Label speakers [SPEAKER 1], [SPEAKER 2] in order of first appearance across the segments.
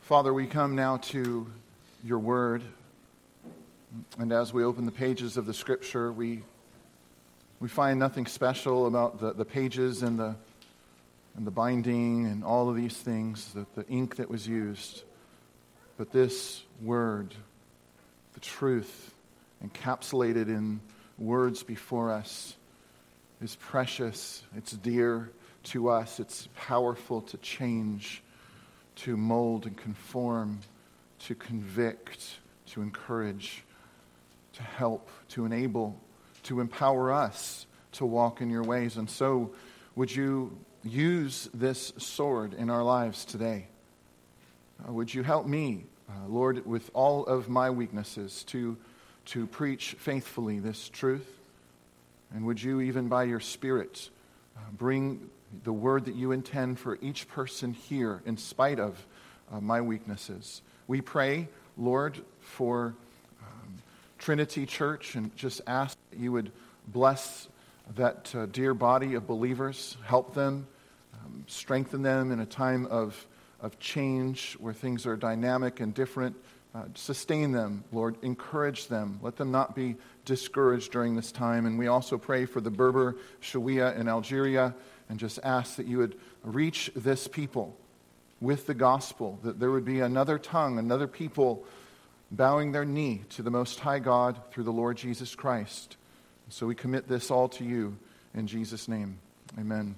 [SPEAKER 1] Father, we come now to your word, and as we open the pages of the scripture, we find nothing special about the pages and the binding and all of these things, the ink that was used. But this word, the truth encapsulated in words before us, is precious, it's dear to us, it's powerful to change, to mold and conform, to convict, to encourage, to help, to enable, to empower us to walk in your ways. And so, would you use this sword in our lives today? Would you help me, Lord, with all of my weaknesses to preach faithfully this truth? And would you, even by your Spirit, bring the word that you intend for each person here in spite of my weaknesses? We pray, Lord, for Trinity Church, and just ask that you would bless that dear body of believers, help them, strengthen them in a time of change where things are dynamic and different. Sustain them, Lord. Encourage them. Let them not be discouraged during this time. And we also pray for the Berber, Shawiya, and Algeria, and just ask that you would reach this people with the gospel, that there would be another tongue, another people bowing their knee to the Most High God through the Lord Jesus Christ. So we commit this all to you in Jesus' name. Amen.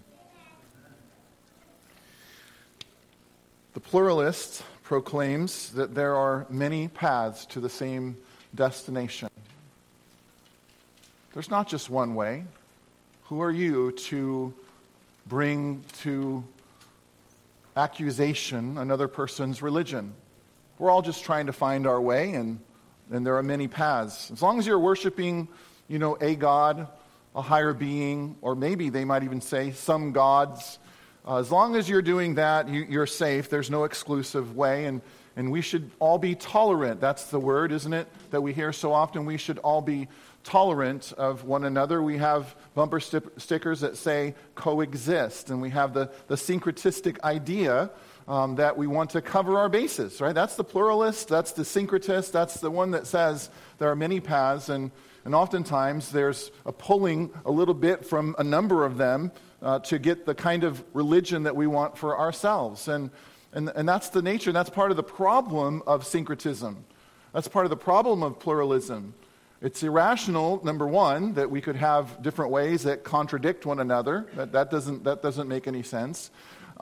[SPEAKER 1] The pluralist proclaims that there are many paths to the same destination. There's not just one way. Who are you to bring to accusation another person's religion? We're all just trying to find our way, and there are many paths. As long as you're worshiping, a God, a higher being, or maybe they might even say some gods, as long as you're doing that, you're safe. There's no exclusive way, and we should all be tolerant. That's the word, isn't it, that we hear so often? We should all be tolerant of one another. We have bumper stickers that say coexist, and we have the syncretistic idea that we want to cover our bases, right? That's the pluralist, that's the syncretist, that's the one that says there are many paths, and oftentimes there's a pulling a little bit from a number of them to get the kind of religion that we want for ourselves. And that's the nature, and that's part of the problem of syncretism. That's part of the problem of pluralism. It's irrational, number one, that we could have different ways that contradict one another. That doesn't make any sense.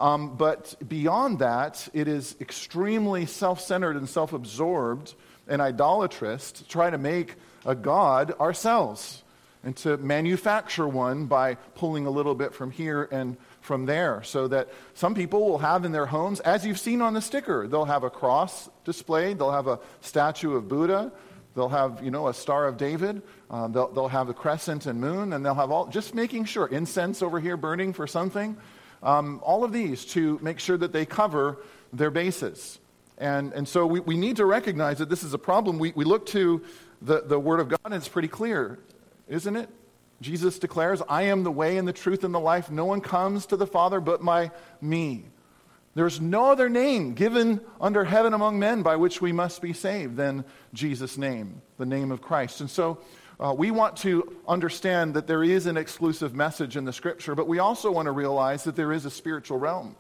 [SPEAKER 1] But beyond that, it is extremely self-centered and self-absorbed and idolatrous to try to make a God ourselves and to manufacture one by pulling a little bit from here and from there, so that some people will have in their homes, as you've seen on the sticker, they'll have a cross displayed, they'll have a statue of Buddha, they'll have, a Star of David, they'll have a crescent and moon, and they'll have all, just making sure, incense over here burning for something, all of these to make sure that they cover their bases. And so we need to recognize that this is a problem. We look to the Word of God, and it's pretty clear, isn't it? Jesus declares, I am the way and the truth and the life. No one comes to the Father but by me. There's no other name given under heaven among men by which we must be saved than Jesus' name, the name of Christ. And so we want to understand that there is an exclusive message in the Scripture, but we also want to realize that there is a spiritual realm.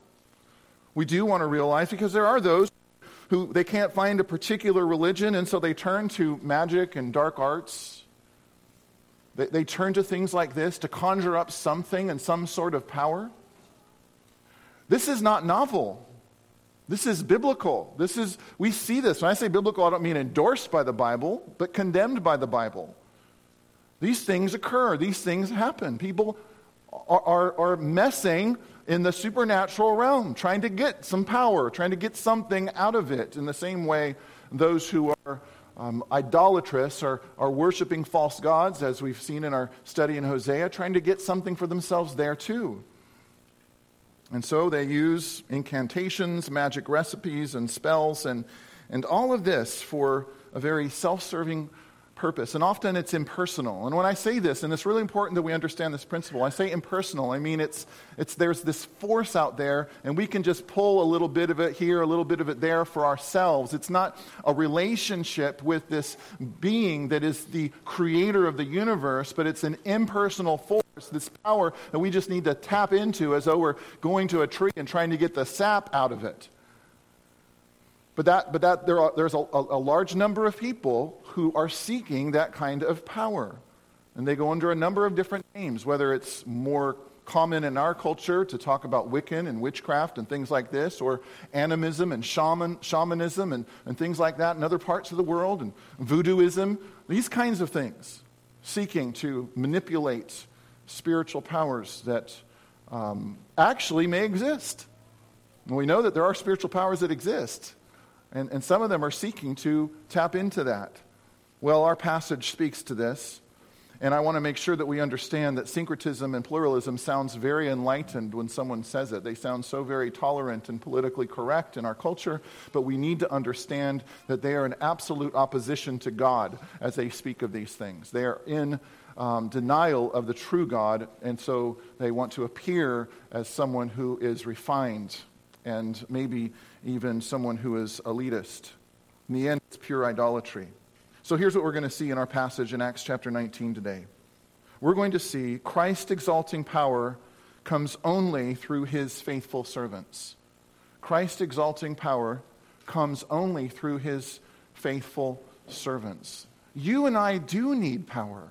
[SPEAKER 1] We do want to realize, because there are those who they can't find a particular religion, and so they turn to magic and dark arts. They turn to things like this to conjure up something and some sort of power. This is not novel. This is biblical. We see this. When I say biblical, I don't mean endorsed by the Bible, but condemned by the Bible. These things occur. These things happen. People are messing in the supernatural realm, trying to get some power, trying to get something out of it. In the same way, those who are idolatrous are worshiping false gods, as we've seen in our study in Hosea, trying to get something for themselves there too. And so they use incantations, magic recipes, and spells, and all of this for a very self-serving purpose. And often it's impersonal. And when I say this, and it's really important that we understand this principle, I say impersonal. I mean, there's this force out there, and we can just pull a little bit of it here, a little bit of it there for ourselves. It's not a relationship with this being that is the creator of the universe, but it's an impersonal force, this power that we just need to tap into as though we're going to a tree and trying to get the sap out of it. But there's a large number of people who are seeking that kind of power. And they go under a number of different names, whether it's more common in our culture to talk about Wiccan and witchcraft and things like this, or animism and shamanism and things like that in other parts of the world, and voodooism, these kinds of things, seeking to manipulate spiritual powers that actually may exist. And we know that there are spiritual powers that exist. And some of them are seeking to tap into that. Well, our passage speaks to this, and I want to make sure that we understand that syncretism and pluralism sounds very enlightened when someone says it. They sound so very tolerant and politically correct in our culture, but we need to understand that they are in absolute opposition to God as they speak of these things. They are in denial of the true God, and so they want to appear as someone who is refined and maybe even someone who is elitist. In the end, it's pure idolatry. So here's what we're going to see in our passage in Acts chapter 19 today. We're going to see Christ's exalting power comes only through his faithful servants. Christ's exalting power comes only through his faithful servants. You and I do need power.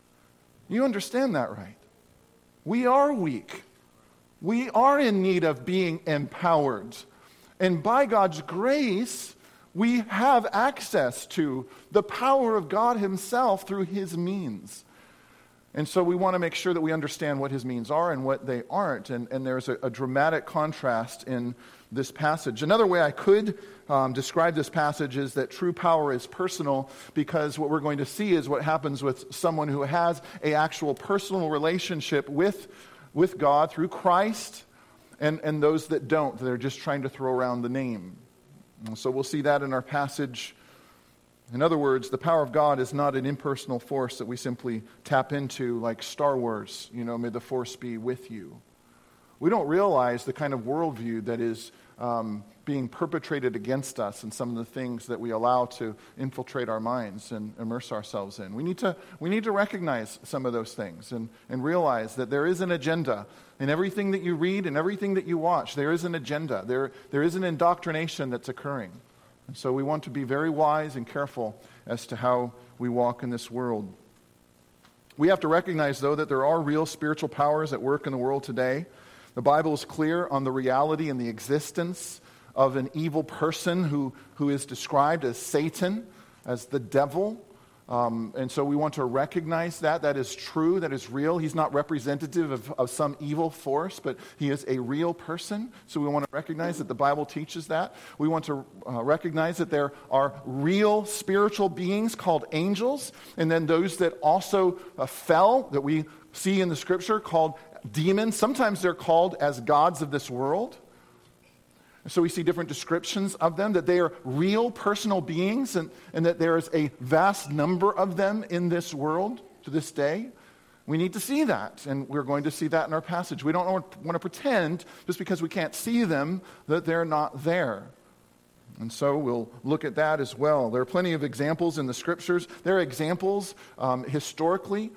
[SPEAKER 1] You understand that, right? We are weak. We are in need of being empowered. And by God's grace, we have access to the power of God himself through his means. And so we want to make sure that we understand what his means are and what they aren't. And there's a dramatic contrast in this passage. Another way I could describe this passage is that true power is personal, because what we're going to see is what happens with someone who has an actual personal relationship with God through Christ, and those that don't. They're just trying to throw around the name. And so we'll see that in our passage. In other words, the power of God is not an impersonal force that we simply tap into like Star Wars, may the force be with you. We don't realize the kind of worldview that is being perpetrated against us and some of the things that we allow to infiltrate our minds and immerse ourselves in. We need to recognize some of those things and realize that there is an agenda. In everything that you read and everything that you watch, there is an agenda. There is an indoctrination that's occurring. And so we want to be very wise and careful as to how we walk in this world. We have to recognize, though, that there are real spiritual powers at work in the world today. The Bible is clear on the reality and the existence of an evil person who is described as Satan, as the devil. And so we want to recognize that. That is true, that is real. He's not representative of some evil force, but he is a real person. So we want to recognize that the Bible teaches that. We want to recognize that there are real spiritual beings called angels, and then those that also fell, that we see in the Scripture, called demons. Sometimes they're called as gods of this world. So we see different descriptions of them, that they are real personal beings, and that there is a vast number of them in this world to this day. We need to see that, and we're going to see that in our passage. We don't want to pretend, just because we can't see them, that they're not there. And so we'll look at that as well. There are plenty of examples in the Scriptures. There are examples historically,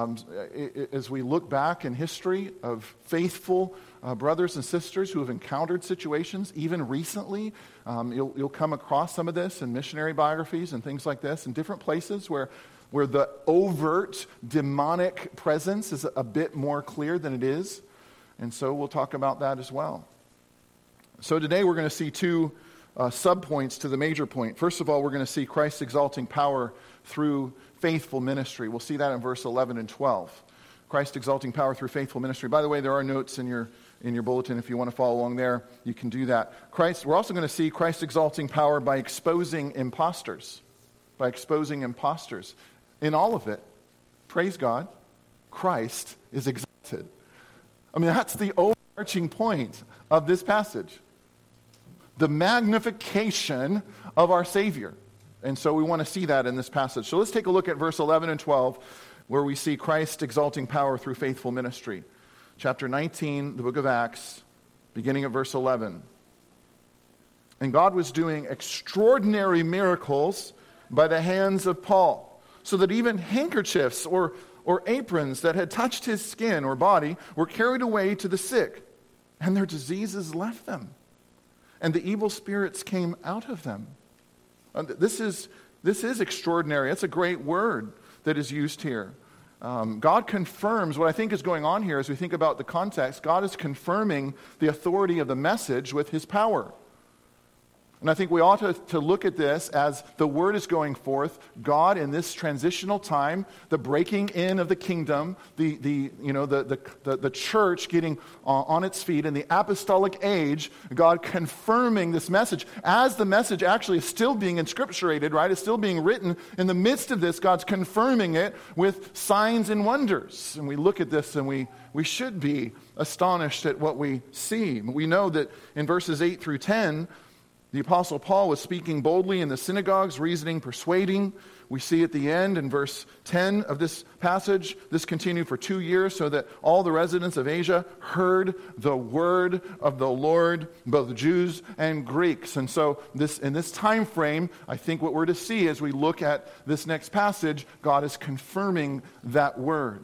[SPEAKER 1] as we look back in history, of faithful brothers and sisters who have encountered situations, even recently. You'll come across some of this in missionary biographies and things like this in different places where the overt demonic presence is a bit more clear than it is. And so we'll talk about that as well. So today we're going to see two subpoints to the major point. First of all, we're going to see Christ's exalting power through faithful ministry. We'll see that in verse 11 and 12. Christ exalting power through faithful ministry. By the way, there are notes in your bulletin. If you want to follow along there, you can do that. We're also going to see Christ exalting power by exposing imposters. By exposing imposters. In all of it, praise God, Christ is exalted. I mean, that's the overarching point of this passage. The magnification of our Savior. And so we want to see that in this passage. So let's take a look at verse 11 and 12, where we see Christ exalting power through faithful ministry. Chapter 19, the book of Acts, beginning at verse 11. And God was doing extraordinary miracles by the hands of Paul, so that even handkerchiefs or aprons that had touched his skin or body were carried away to the sick, and their diseases left them, and the evil spirits came out of them. This is extraordinary. It's a great word that is used here. God confirms what I think is going on here as we think about the context. God is confirming the authority of the message with his power. And I think we ought to look at this as the word is going forth. God, in this transitional time, the breaking in of the kingdom, the church getting on its feet in the apostolic age, God confirming this message as the message actually is still being inscripturated, right? It's still being written. In the midst of this, God's confirming it with signs and wonders. And we look at this and we should be astonished at what we see. We know that in verses 8 through 10, the Apostle Paul was speaking boldly in the synagogues, reasoning, persuading. We see at the end in verse 10 of this passage, this continued for 2 years so that all the residents of Asia heard the word of the Lord, both Jews and Greeks. And so in this time frame, I think what we're to see as we look at this next passage, God is confirming that word.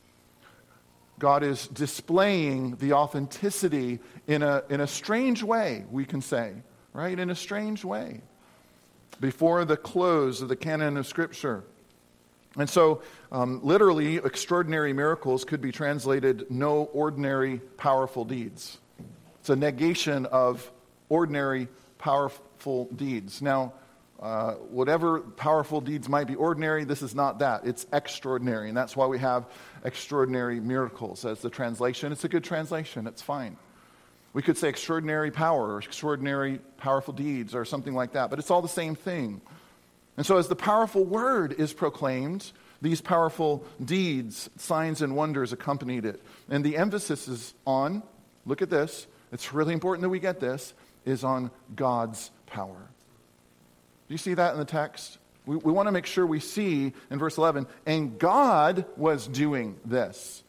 [SPEAKER 1] God is displaying the authenticity in a strange way, we can say. Right, in a strange way, before the close of the canon of Scripture. And so, literally, extraordinary miracles could be translated, no ordinary powerful deeds. It's a negation of ordinary powerful deeds. Now, whatever powerful deeds might be ordinary, this is not that. It's extraordinary, and that's why we have extraordinary miracles as the translation. It's a good translation. It's fine. We could say extraordinary power or extraordinary powerful deeds or something like that, but it's all the same thing. And so as the powerful word is proclaimed, these powerful deeds, signs and wonders accompanied it. And the emphasis is on, look at this, it's really important that we get this, is on God's power. Do you see that in the text? We want to make sure we see in verse 11, and God was doing this.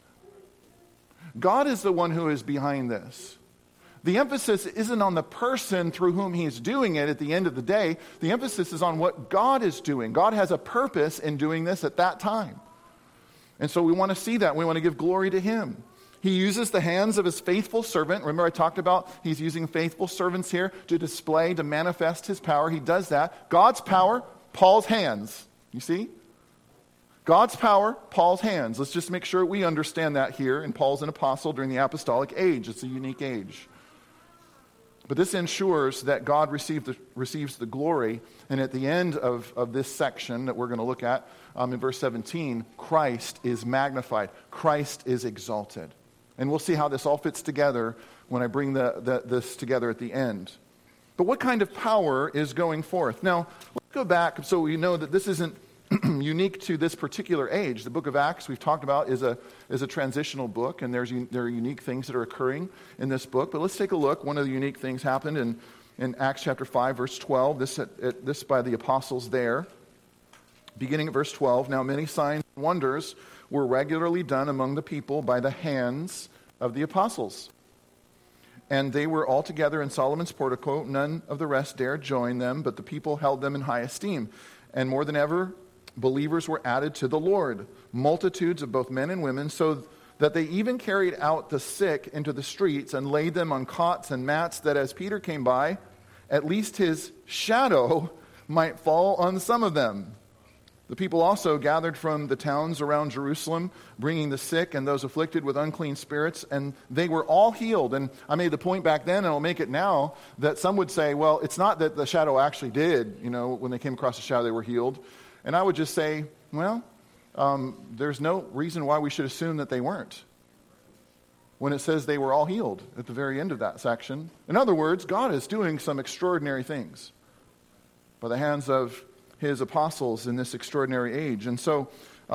[SPEAKER 1] God is the one who is behind this. The emphasis isn't on the person through whom he's doing it at the end of the day. The emphasis is on what God is doing. God has a purpose in doing this at that time. And so we want to see that. We want to give glory to him. He uses the hands of his faithful servant. Remember I talked about he's using faithful servants here to display, to manifest his power. He does that. God's power, Paul's hands. You see? God's power, Paul's hands. Let's just make sure we understand that here. And Paul's an apostle during the apostolic age. It's a unique age. But this ensures that God receives the glory. And at the end of this section that we're going to look at in verse 17, Christ is magnified. Christ is exalted. And we'll see how this all fits together when I bring this together at the end. But what kind of power is going forth? Now, let's go back so we know that this isn't unique to this particular age. The book of Acts, we've talked about, is a transitional book, and there are unique things that are occurring in this book. But let's take a look. One of the unique things happened in Acts chapter 5, verse 12. This by the apostles there. Beginning at verse 12, now many signs and wonders were regularly done among the people by the hands of the apostles. And they were all together in Solomon's portico. None of the rest dared join them, but the people held them in high esteem. And more than ever, believers were added to the Lord, multitudes of both men and women, so that they even carried out the sick into the streets and laid them on cots and mats, that as Peter came by, at least his shadow might fall on some of them. The people also gathered from the towns around Jerusalem, bringing the sick and those afflicted with unclean spirits, and they were all healed. And I made the point back then, and I'll make it now, that some would say, well, it's not that the shadow actually did, when they came across the shadow, they were healed. And I would just say, well, there's no reason why we should assume that they weren't, when it says they were all healed at the very end of that section. In other words, God is doing some extraordinary things by the hands of his apostles in this extraordinary age. And so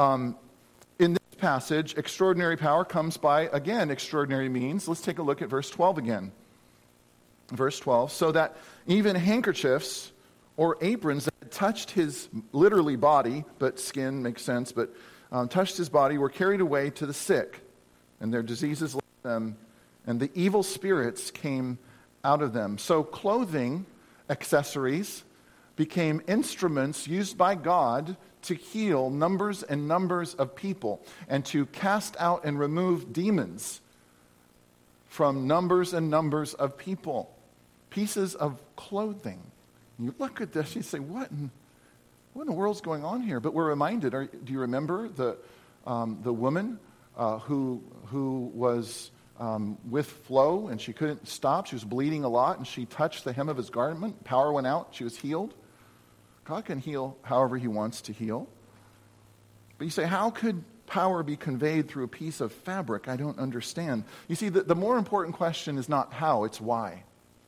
[SPEAKER 1] in this passage, extraordinary power comes by, again, extraordinary means. Let's take a look at verse 12 again. Verse 12, so that even handkerchiefs or aprons that touched his literally body, but skin makes sense, but touched his body, were carried away to the sick, and their diseases left them, and the evil spirits came out of them. So clothing accessories became instruments used by God to heal numbers and numbers of people and to cast out and remove demons from numbers and numbers of people. Pieces of clothing. You look at this, you say, what in the world's going on here? But we're reminded, do you remember the woman who was with flow and she couldn't stop? She was bleeding a lot and she touched the hem of his garment. Power went out. She was healed. God can heal however he wants to heal. But you say, how could power be conveyed through a piece of fabric? I don't understand. You see, the more important question is not how, it's why.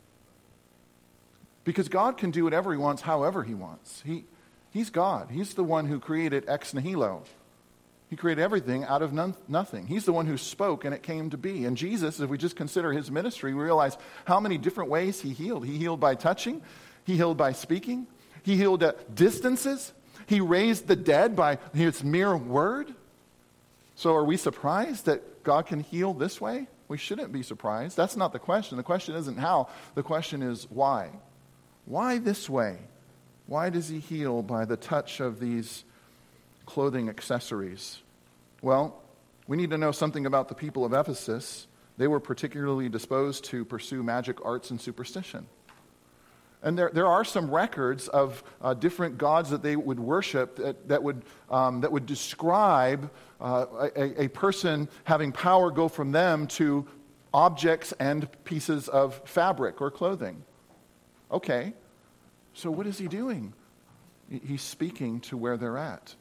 [SPEAKER 1] Because God can do whatever he wants, however he wants. He's God. He's the one who created ex nihilo. He created everything out of nothing. He's the one who spoke and it came to be. And Jesus, if we just consider his ministry, we realize how many different ways he healed. He healed by touching. He healed by speaking. He healed at distances. He raised the dead by his mere word. So are we surprised that God can heal this way? We shouldn't be surprised. That's not the question. The question isn't how. The question is why. Why this way? Why does he heal by the touch of these clothing accessories? Well, we need to know something about the people of Ephesus. They were particularly disposed to pursue magic arts and superstition. And there are some records of different gods that they would worship that would describe a person having power go from them to objects and pieces of fabric or clothing. Okay, so what is he doing? He's speaking to where they're at.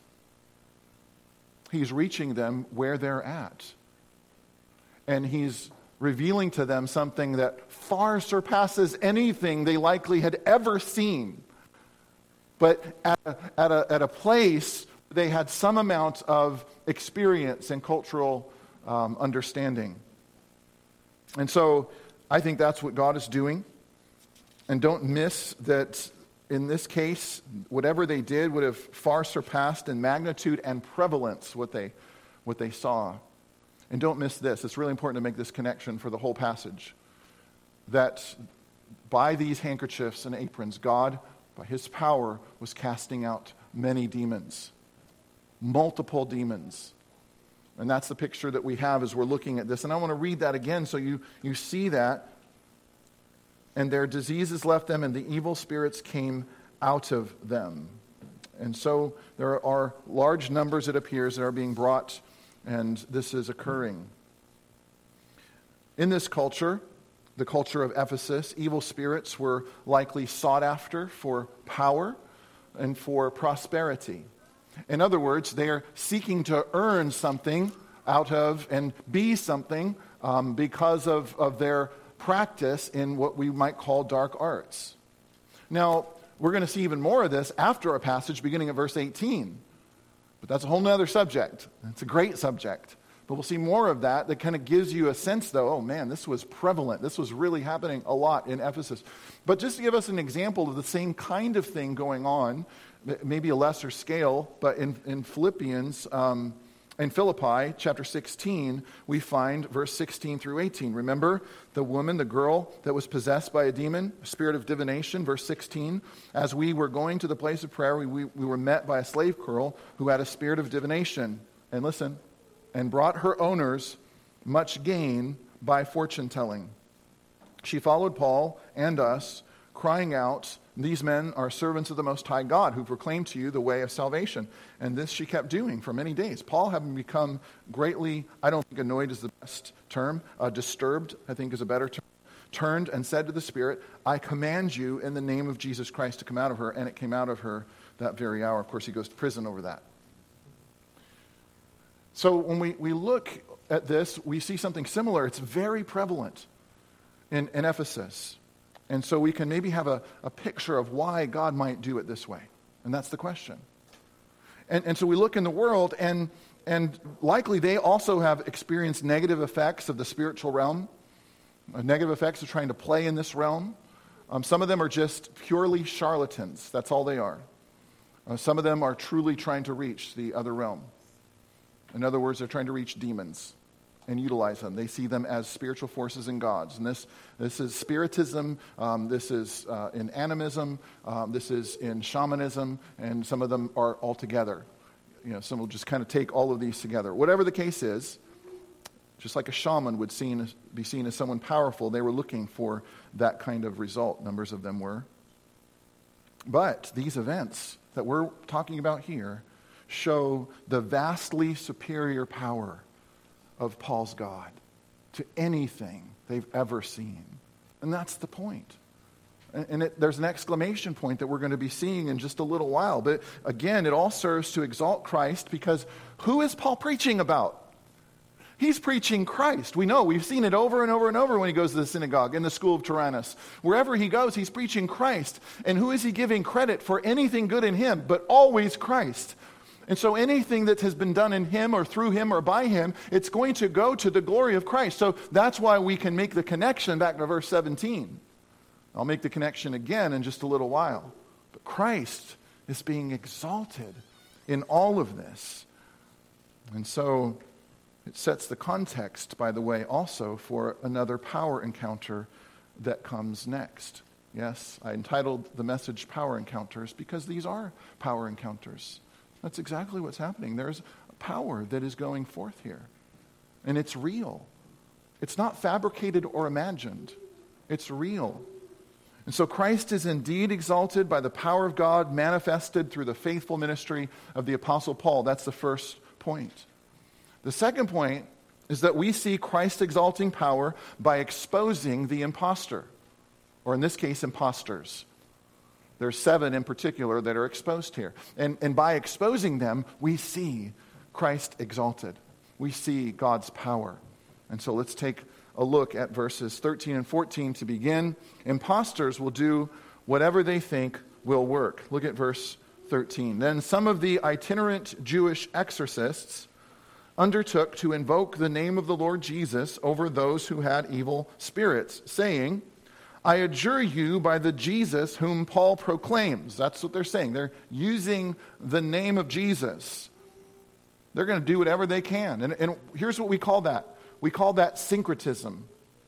[SPEAKER 1] He's reaching them where they're at. And he's revealing to them something that far surpasses anything they likely had ever seen. But at a place they had some amount of experience and cultural understanding. And so I think that's what God is doing. And don't miss that in this case, whatever they did would have far surpassed in magnitude and prevalence what they saw. And don't miss this. It's really important to make this connection for the whole passage. That by these handkerchiefs and aprons, God, by his power, was casting out many demons. Multiple demons. And that's the picture that we have as we're looking at this. And I want to read that again so you see that. And their diseases left them, and the evil spirits came out of them. And so there are large numbers, it appears, that are being brought, and this is occurring. In this culture, the culture of Ephesus, evil spirits were likely sought after for power and for prosperity. In other words, they are seeking to earn something out of and be something because of their practice in what we might call dark arts. Now, we're going to see even more of this after our passage beginning at verse 18. But that's a whole other subject. It's a great subject. But we'll see more of that kind of gives you a sense, though, oh man, this was prevalent. This was really happening a lot in Ephesus. But just to give us an example of the same kind of thing going on, maybe a lesser scale, but in Philippians, in Philippi, chapter 16, we find verse 16 through 18. Remember the woman, the girl that was possessed by a demon, a spirit of divination, verse 16. As we were going to the place of prayer, we were met by a slave girl who had a spirit of divination. And listen, and brought her owners much gain by fortune telling. She followed Paul and us, crying out, "These men are servants of the Most High God, who proclaim to you the way of salvation." And this she kept doing for many days. Paul, having become greatly, I don't think annoyed is the best term, disturbed, I think is a better term, turned and said to the Spirit, "I command you in the name of Jesus Christ to come out of her." And it came out of her that very hour. Of course, he goes to prison over that. So when we look at this, we see something similar. It's very prevalent in Ephesus. And so we can maybe have a picture of why God might do it this way. And that's the question. And so we look in the world, and likely they also have experienced negative effects of the spiritual realm, negative effects of trying to play in this realm. Some of them are just purely charlatans. That's all they are. Some of them are truly trying to reach the other realm. In other words, they're trying to reach demons and utilize them. They see them as spiritual forces and gods. And this is spiritism, this is in animism, this is in shamanism, and some of them are all together. Some will just kind of take all of these together. Whatever the case is, just like a shaman would be seen as someone powerful, they were looking for that kind of result. Numbers of them were. But these events that we're talking about here show the vastly superior power of Paul's God to anything they've ever seen. And that's the point. And there's an exclamation point that we're going to be seeing in just a little while. But again, it all serves to exalt Christ, because who is Paul preaching about? He's preaching Christ. We know, we've seen it over and over and over when he goes to the synagogue, in the school of Tyrannus. Wherever he goes, he's preaching Christ. And who is he giving credit for anything good in him? But always Christ. And so anything that has been done in him or through him or by him, it's going to go to the glory of Christ. So that's why we can make the connection back to verse 17. I'll make the connection again in just a little while. But Christ is being exalted in all of this. And so it sets the context, by the way, also for another power encounter that comes next. Yes, I entitled the message Power Encounters because these are power encounters. That's exactly what's happening. There's power that is going forth here. And it's real. It's not fabricated or imagined. It's real. And so Christ is indeed exalted by the power of God manifested through the faithful ministry of the Apostle Paul. That's the first point. The second point is that we see Christ's exalting power by exposing the impostor, or in this case, imposters. There's 7 in particular that are exposed here. And by exposing them, we see Christ exalted. We see God's power. And so let's take a look at verses 13 and 14 to begin. Imposters will do whatever they think will work. Look at verse 13. Then some of the itinerant Jewish exorcists undertook to invoke the name of the Lord Jesus over those who had evil spirits, saying, I adjure you by the Jesus whom Paul proclaims. That's what they're saying. They're using the name of Jesus. They're going to do whatever they can. And here's what we call that. We call that syncretism.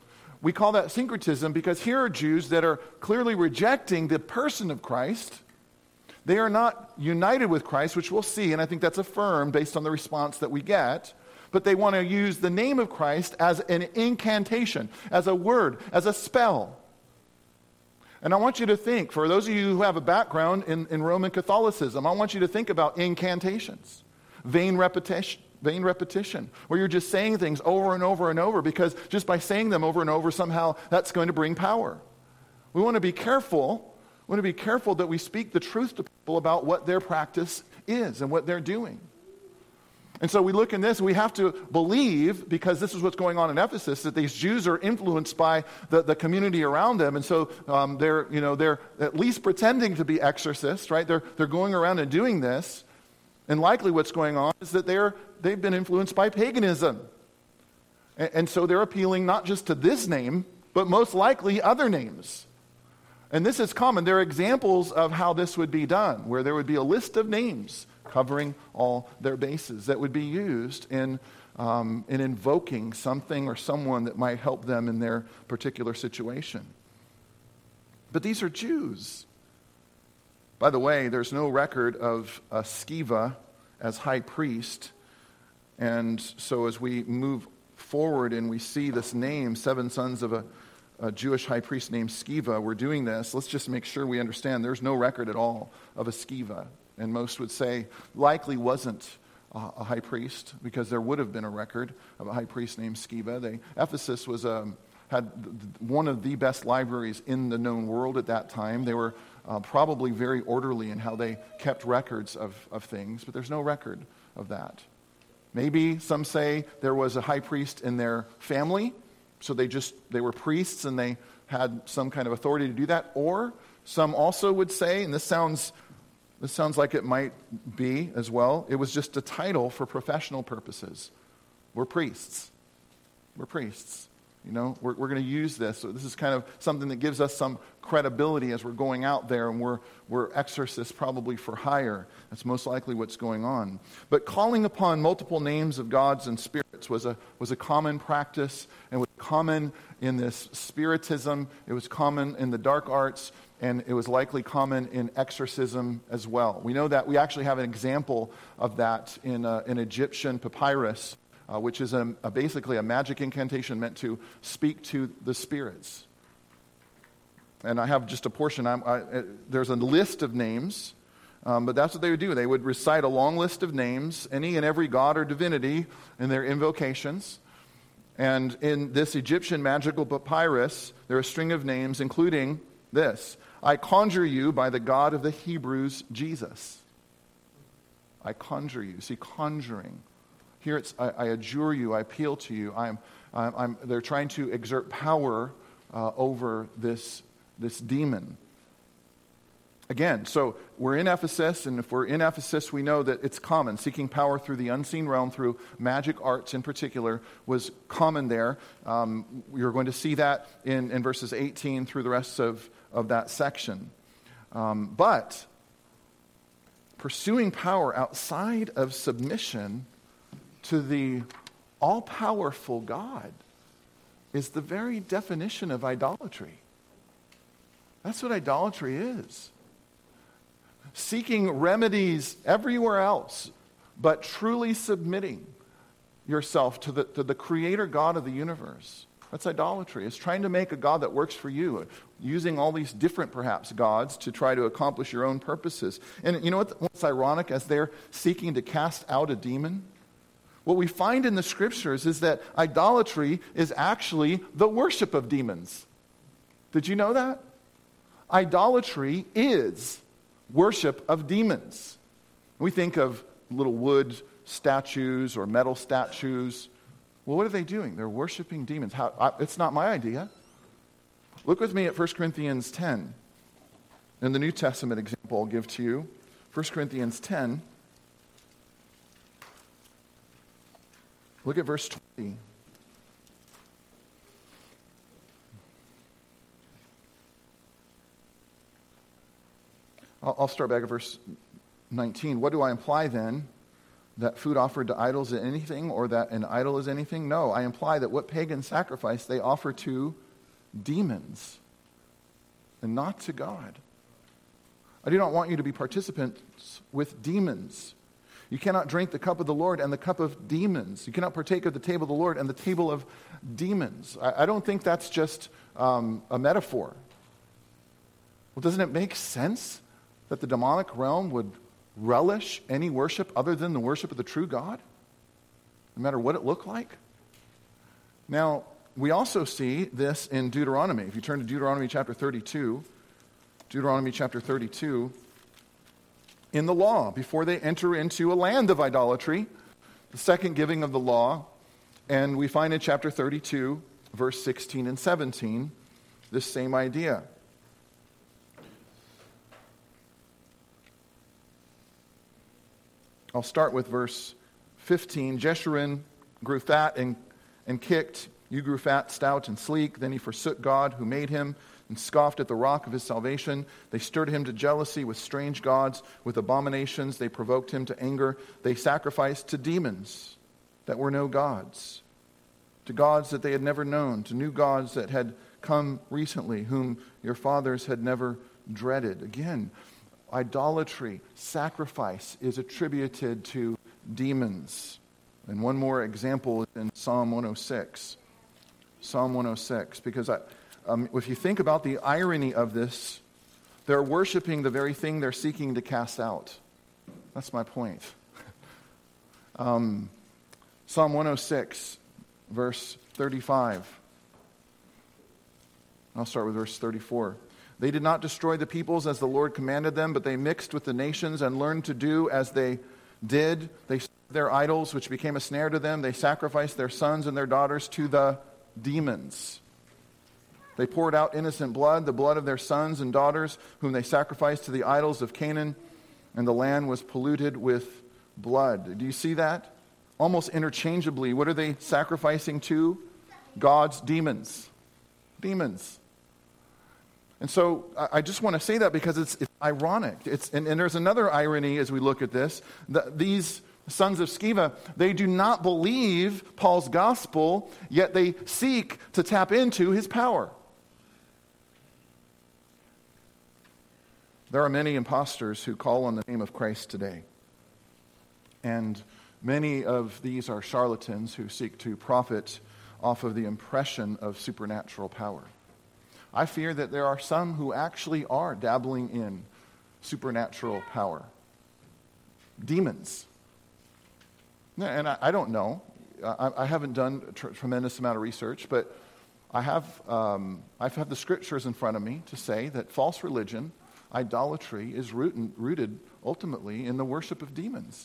[SPEAKER 1] We call that syncretism because here are Jews that are clearly rejecting the person of Christ. They are not united with Christ, which we'll see, and I think that's affirmed based on the response that we get. But they want to use the name of Christ as an incantation, as a word, as a spell. And I want you to think, for those of you who have a background in Roman Catholicism, I want you to think about incantations, vain repetition, where you're just saying things over and over and over, because just by saying them over and over, somehow that's going to bring power. We want to be careful. We want to be careful that we speak the truth to people about what their practice is and what they're doing. And so we look in this, and we have to believe, because this is what's going on in Ephesus, that these Jews are influenced by the community around them, and so they're at least pretending to be exorcists, right? They're going around and doing this, and likely what's going on is that they've been influenced by paganism, and so they're appealing not just to this name, but most likely other names. And this is common. There are examples of how this would be done, where there would be a list of names covering all their bases that would be used in invoking something or someone that might help them in their particular situation. But these are Jews. By the way, there's no record of a Sceva as high priest. And so as we move forward and we see this name, 7 sons of a Jewish high priest named Sceva, we're doing this. Let's just make sure we understand there's no record at all of a Sceva. And most would say likely wasn't a high priest, because there would have been a record of a high priest named Sceva. Ephesus had one of the best libraries in the known world at that time. They were probably very orderly in how they kept records of things, but there's no record of that. Maybe some say there was a high priest in their family, so they were priests and they had some kind of authority to do that. Or some also would say, and this sounds like it might be as well, it was just a title for professional purposes. We're priests. We're priests. We're going to use this. So this is kind of something that gives us some credibility as we're going out there, and we're exorcists probably for hire. That's most likely what's going on. But calling upon multiple names of gods and spirits was a common practice, and was common in this spiritism. It was common in the dark arts, and it was likely common in exorcism as well. We know that we actually have an example of that in an Egyptian papyrus, which is basically a magic incantation meant to speak to the spirits. And I have just a portion. There's a list of names, but that's what they would do. They would recite a long list of names, any and every god or divinity in their invocations. And in this Egyptian magical papyrus, there are a string of names, including this: I conjure you by the God of the Hebrews, Jesus. I conjure you. See, conjuring. Here it's, I adjure you, I appeal to you. They're trying to exert power over this demon. Again, so we're in Ephesus, and if we're in Ephesus, we know that it's common. Seeking power through the unseen realm, through magic arts in particular, was common there. You're going to see that in verses 18 through the rest of that section. But pursuing power outside of submission to the all-powerful God is the very definition of idolatry. That's what idolatry is. Seeking remedies everywhere else, but truly submitting yourself to the Creator God of the universe. That's idolatry. It's trying to make a God that works for you, using all these different, perhaps, gods to try to accomplish your own purposes. And you know what's ironic? As they're seeking to cast out a demon, what we find in the Scriptures is that idolatry is actually the worship of demons. Did you know that? Idolatry is worship of demons. We think of little wood statues or metal statues. Well, what are they doing? They're worshiping demons. It's not my idea. Look with me at 1 Corinthians 10. In the New Testament example I'll give to you. 1 Corinthians 10. Look at verse 20. I'll start back at verse 19. What do I imply then? That food offered to idols is anything, or that an idol is anything? No, I imply that what pagan sacrifice they offer to demons and not to God. I do not want you to be participants with demons. You cannot drink the cup of the Lord and the cup of demons. You cannot partake of the table of the Lord and the table of demons. I don't think that's just a metaphor. Well, doesn't it make sense that the demonic realm would relish any worship other than the worship of the true God, no matter what it looked like? Now, we also see this in Deuteronomy. If you turn to Deuteronomy chapter 32, in the law, before they enter into a land of idolatry, the second giving of the law, and we find in chapter 32, verse 16 and 17, this same idea. I'll start with verse 15. Jeshurun grew fat and kicked. You grew fat, stout, and sleek. Then he forsook God who made him and scoffed at the rock of his salvation. They stirred him to jealousy with strange gods, with abominations. They provoked him to anger. They sacrificed to demons that were no gods, to gods that they had never known, to new gods that had come recently, whom your fathers had never dreaded. Again, idolatry, sacrifice is attributed to demons. And one more example is in Psalm 106. Psalm 106, because if you think about the irony of this, they're worshiping the very thing they're seeking to cast out. That's my point. Psalm 106, verse 35. I'll start with verse 34. They did not destroy the peoples as the Lord commanded them, but they mixed with the nations and learned to do as they did. They served their idols, which became a snare to them. They sacrificed their sons and their daughters to the demons. They poured out innocent blood, the blood of their sons and daughters, whom they sacrificed to the idols of Canaan, and the land was polluted with blood. Do you see that? Almost interchangeably, what are they sacrificing to? God's demons. Demons. And so I just want to say that because it's ironic. And there's another irony as we look at this. These sons of Sceva, they do not believe Paul's gospel, yet they seek to tap into his power. There are many impostors who call on the name of Christ today. And many of these are charlatans who seek to profit off of the impression of supernatural power. I fear that there are some who actually are dabbling in supernatural power. Demons. And I don't know. I haven't done a tremendous amount of research, but I've had the scriptures in front of me to say that false religion, idolatry, is rooted ultimately in the worship of demons.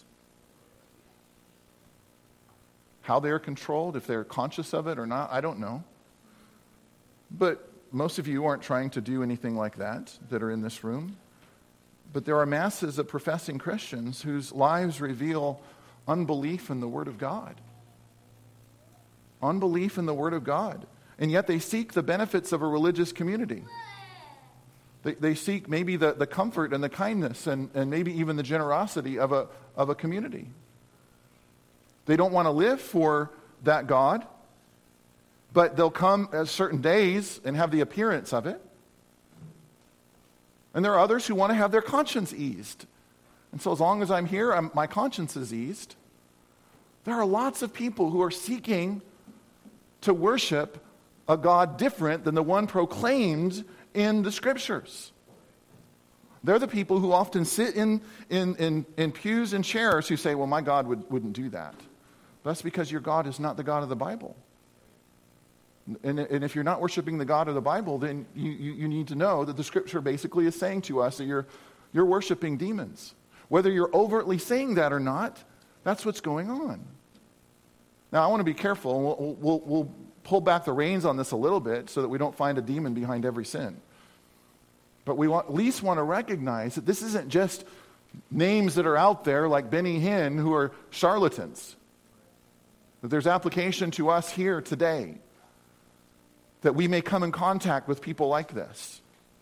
[SPEAKER 1] How they are controlled, if they're conscious of it or not, I don't know. But most of you aren't trying to do anything like that are in this room. But there are masses of professing Christians whose lives reveal unbelief in the Word of God. Unbelief in the Word of God. And yet they seek the benefits of a religious community. They seek maybe the comfort and the kindness and maybe even the generosity of a community. They don't want to live for that God, but they'll come at certain days and have the appearance of it. And there are others who want to have their conscience eased. And so as long as I'm here, my conscience is eased. There are lots of people who are seeking to worship a God different than the one proclaimed in the Scriptures. They're the people who often sit in pews and chairs who say, well, my God wouldn't do that. That's because your God is not the God of the Bible. And if you're not worshiping the God of the Bible, then you need to know that the Scripture basically is saying to us that you're worshiping demons. Whether you're overtly saying that or not, that's what's going on. Now, I want to be careful, and we'll pull back the reins on this a little bit so that we don't find a demon behind every sin. But we at least want to recognize that this isn't just names that are out there like Benny Hinn who are charlatans. That there's application to us here today. That we may come in contact with people like this.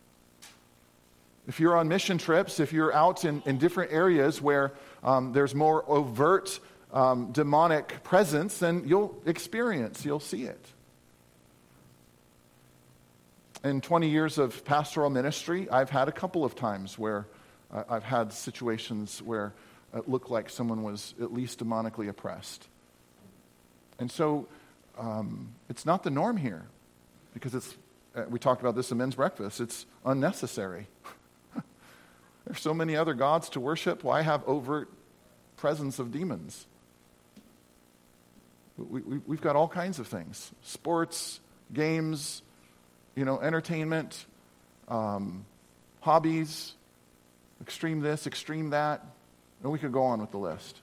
[SPEAKER 1] If you're on mission trips, if you're out in different areas where there's more overt demonic presence, then you'll see it. In 20 years of pastoral ministry, I've had a couple of times where I've had situations where it looked like someone was at least demonically oppressed. And so it's not the norm here, because we talked about this in men's breakfast, it's unnecessary. There's so many other gods to worship. Why have overt presence of demons? We've got all kinds of things. Sports, games, entertainment, hobbies, extreme this, extreme that. And we could go on with the list.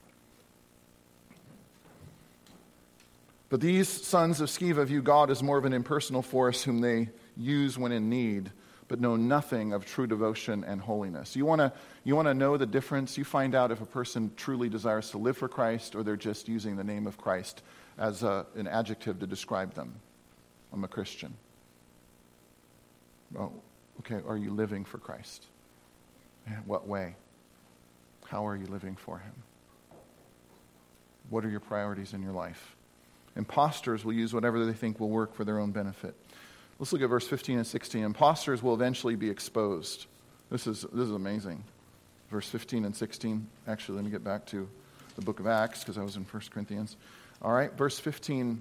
[SPEAKER 1] But these sons of Sceva view God as more of an impersonal force whom they use when in need, but know nothing of true devotion and holiness. You want to know the difference? You find out if a person truly desires to live for Christ or they're just using the name of Christ as an adjective to describe them. I'm a Christian. Oh, okay, are you living for Christ? In what way? How are you living for Him? What are your priorities in your life? Imposters will use whatever they think will work for their own benefit. Let's look at verse 15 and 16. Imposters will eventually be exposed. This is amazing. Verse 15 and 16. Actually, let me get back to the book of Acts because I was in 1 Corinthians. All right, verse 15.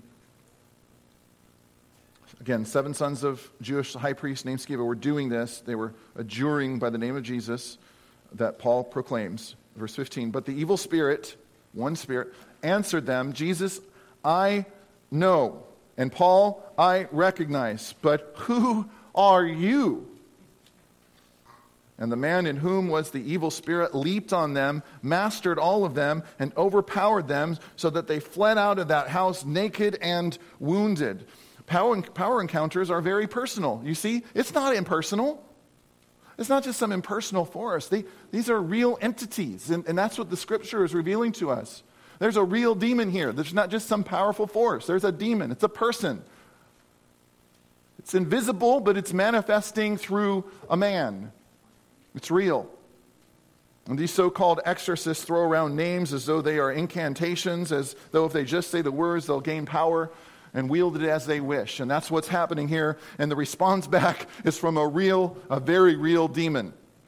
[SPEAKER 1] Again, 7 sons of Jewish high priest named Sceva were doing this. They were adjuring by the name of Jesus that Paul proclaims. Verse 15. But the evil spirit, one spirit, answered them, Jesus, I know, and Paul, I recognize, but who are you? And the man in whom was the evil spirit leaped on them, mastered all of them, and overpowered them so that they fled out of that house naked and wounded. Power encounters are very personal. You see, it's not impersonal. It's not just some impersonal force. These are real entities, and that's what the Scripture is revealing to us. There's a real demon here. There's not just some powerful force. There's a demon. It's a person. It's invisible, but it's manifesting through a man. It's real. And these so-called exorcists throw around names as though they are incantations, as though if they just say the words, they'll gain power and wield it as they wish. And that's what's happening here. And the response back is from a very real demon.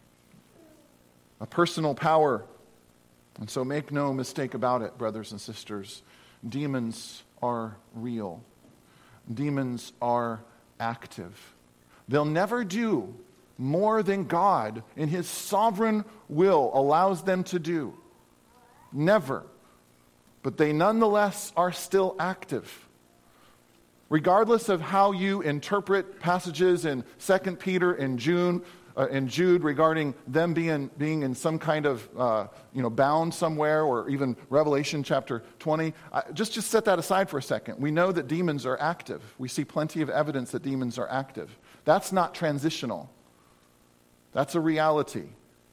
[SPEAKER 1] A personal power. And so make no mistake about it, brothers and sisters. Demons are real. Demons are active. They'll never do more than God in his sovereign will allows them to do. Never. But they nonetheless are still active. Regardless of how you interpret passages in 2 Peter and Jude regarding them being in some kind of bound somewhere, or even Revelation chapter 20, just set that aside for a second. We know that demons are active. We see plenty of evidence that demons are active. That's not transitional. That's a reality.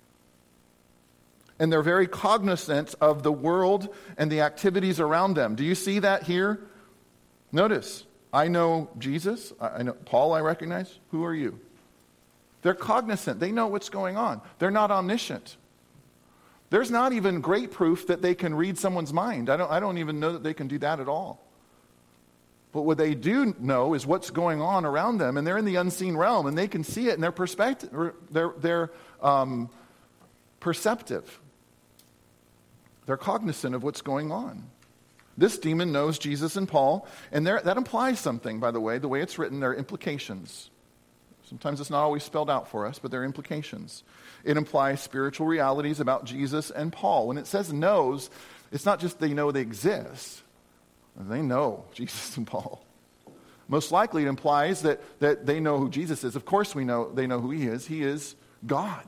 [SPEAKER 1] And they're very cognizant of the world and the activities around them. Do you see that here? Notice, I know Jesus. I know Paul, I recognize. Who are you? They're cognizant. They know what's going on. They're not omniscient. There's not even great proof that they can read someone's mind. I don't even know that they can do that at all. But what they do know is what's going on around them, and they're in the unseen realm, and they can see it, and they're perceptive. They're cognizant of what's going on. This demon knows Jesus and Paul, and that implies something, by the way it's written, there are implications. Sometimes it's not always spelled out for us, but there are implications. It implies spiritual realities about Jesus and Paul. When it says knows, it's not just they know they exist. They know Jesus and Paul. Most likely it implies that they know who Jesus is. Of course they know who he is. He is God.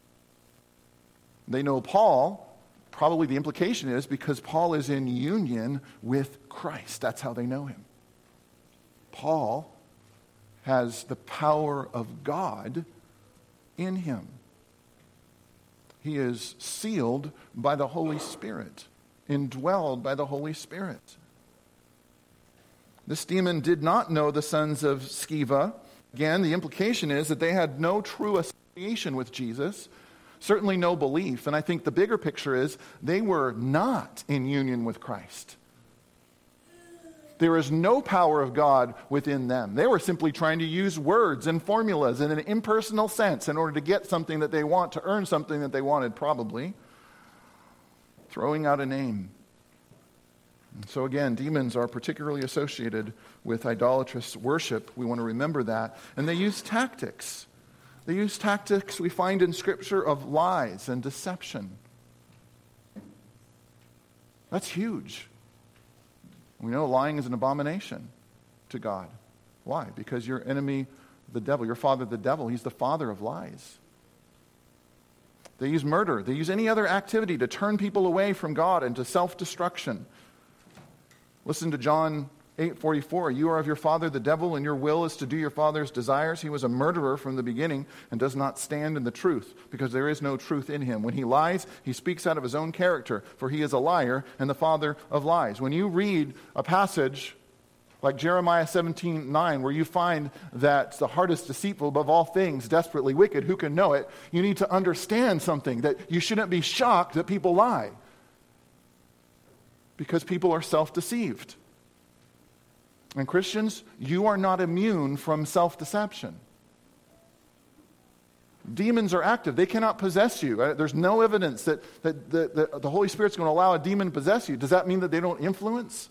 [SPEAKER 1] They know Paul. Probably the implication is because Paul is in union with Christ. That's how they know him. Paul has the power of God in him. He is sealed by the Holy Spirit, indwelled by the Holy Spirit. This demon did not know the sons of Sceva. Again, the implication is that they had no true association with Jesus, certainly no belief. And I think the bigger picture is they were not in union with Christ. There is no power of God within them. They were simply trying to use words and formulas in an impersonal sense in order to get something that they want, to earn something that they wanted, probably. Throwing out a name. And so again, demons are particularly associated with idolatrous worship. We want to remember that. And they use tactics. They use tactics we find in Scripture of lies and deception. That's huge. We know lying is an abomination to God. Why? Because your enemy, the devil, your father, the devil, he's the father of lies. They use murder. They use any other activity to turn people away from God and to self-destruction. Listen to John 8:44. You are of your father the devil, and your will is to do your father's desires. He was a murderer from the beginning and does not stand in the truth, because there is no truth in him. When he lies, he speaks out of his own character, for he is a liar and the father of lies. When you read a passage like Jeremiah 17:9, where you find that the heart is deceitful above all things, desperately wicked, who can know it? You need to understand something, that you shouldn't be shocked that people lie, because people are self-deceived. And Christians, you are not immune from self-deception. Demons are active. They cannot possess you. There's no evidence that the Holy Spirit's going to allow a demon to possess you. Does that mean that they don't influence?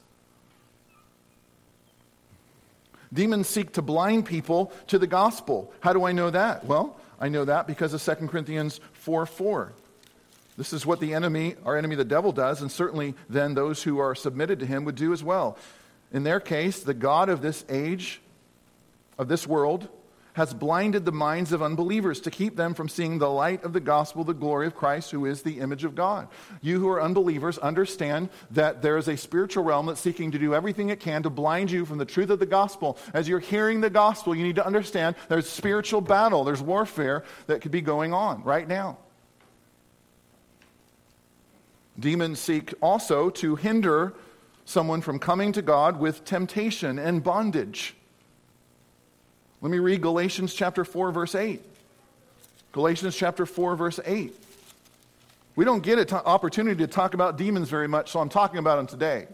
[SPEAKER 1] Demons seek to blind people to the gospel. How do I know that? Well, I know that because of 2 Corinthians 4:4. This is what our enemy the devil does, and certainly then those who are submitted to him would do as well. In their case, the God of this age, of this world, has blinded the minds of unbelievers to keep them from seeing the light of the gospel, the glory of Christ, who is the image of God. You who are unbelievers understand that there is a spiritual realm that's seeking to do everything it can to blind you from the truth of the gospel. As you're hearing the gospel, you need to understand there's spiritual battle, there's warfare that could be going on right now. Demons seek also to hinder someone from coming to God with temptation and bondage. Let me read Galatians chapter 4, verse 8. Galatians chapter 4, verse 8. We don't get an opportunity to talk about demons very much, so I'm talking about them today.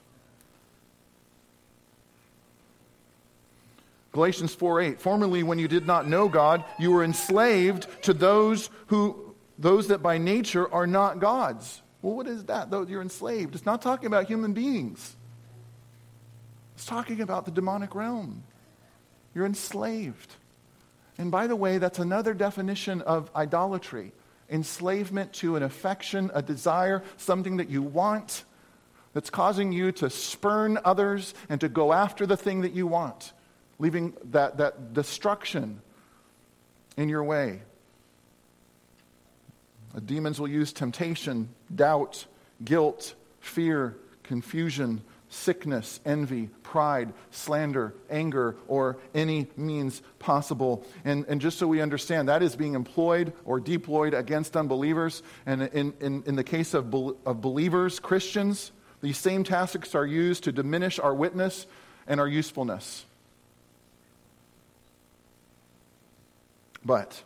[SPEAKER 1] Galatians 4:8. Formerly, when you did not know God, you were enslaved to those that by nature are not gods. Well, what is that? Though you're enslaved. It's not talking about human beings. It's talking about the demonic realm. You're enslaved. And by the way, that's another definition of idolatry. Enslavement to an affection, a desire, something that you want, that's causing you to spurn others and to go after the thing that you want, leaving that destruction in your way. Demons will use temptation, doubt, guilt, fear, confusion, sickness, envy, pride, slander, anger, or any means possible. And just so we understand, that is being employed or deployed against unbelievers. And in the case of believers, Christians, these same tactics are used to diminish our witness and our usefulness. But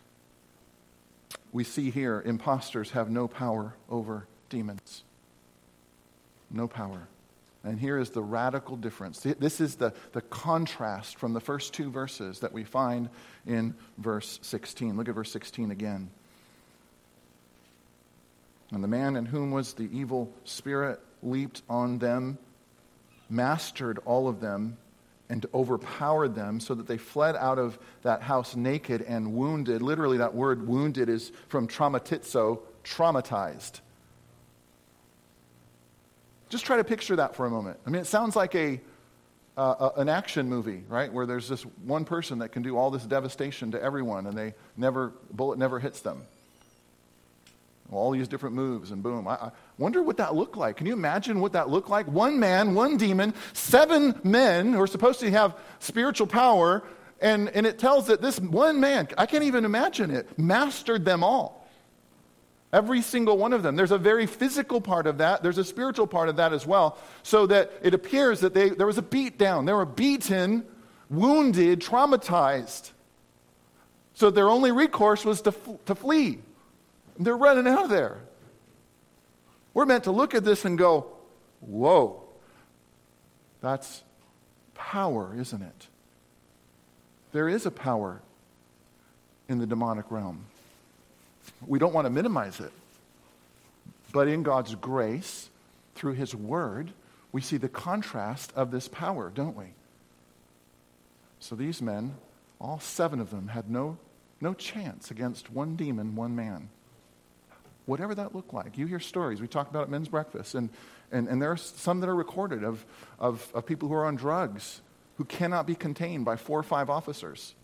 [SPEAKER 1] we see here, imposters have no power over demons. No power. And here is the radical difference. This is the contrast from the first two verses that we find in verse 16. Look at verse 16 again. And the man in whom was the evil spirit leaped on them, mastered all of them, and overpowered them so that they fled out of that house naked and wounded. Literally, that word wounded is from traumatizo, traumatized. Just try to picture that for a moment. I mean, it sounds like an action movie, right? Where there's this one person that can do all this devastation to everyone, and bullet never hits them. All these different moves, and boom. I wonder what that looked like. Can you imagine what that looked like? One man, one demon, 7 men who are supposed to have spiritual power, and it tells that this one man, I can't even imagine it, mastered them all. Every single one of them. There's a very physical part of that. There's a spiritual part of that as well. So that it appears that there was a beat down. They were beaten, wounded, traumatized. So their only recourse was to flee. They're running out of there. We're meant to look at this and go, whoa, that's power, isn't it? There is a power in the demonic realm. We don't want to minimize it. But in God's grace, through His Word, we see the contrast of this power, don't we? So these men, all 7 of them, had no chance against one demon, one man. Whatever that looked like. You hear stories. We talked about it at Men's Breakfast. And there are some that are recorded of people who are on drugs who cannot be contained by 4 or 5 officers.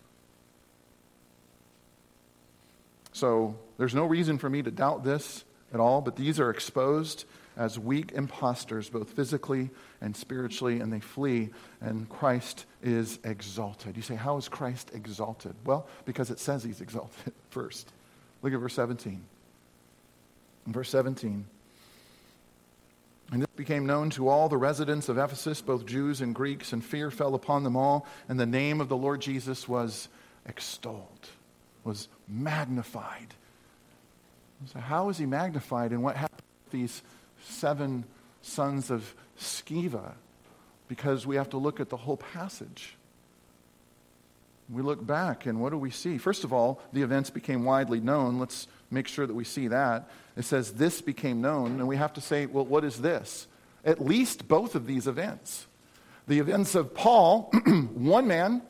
[SPEAKER 1] So there's no reason for me to doubt this at all, but these are exposed as weak impostors, both physically and spiritually, and they flee, and Christ is exalted. You say, how is Christ exalted? Well, because it says He's exalted first. Look at verse 17. In verse 17, and this became known to all the residents of Ephesus, both Jews and Greeks, and fear fell upon them all, and the name of the Lord Jesus was extolled, was magnified. So how is He magnified, and what happened with these 7 sons of Sceva? Because we have to look at the whole passage. We look back, and what do we see? First of all, the events became widely known. Let's make sure that we see that. It says this became known, and we have to say, well, what is this? At least both of these events. The events of Paul, one man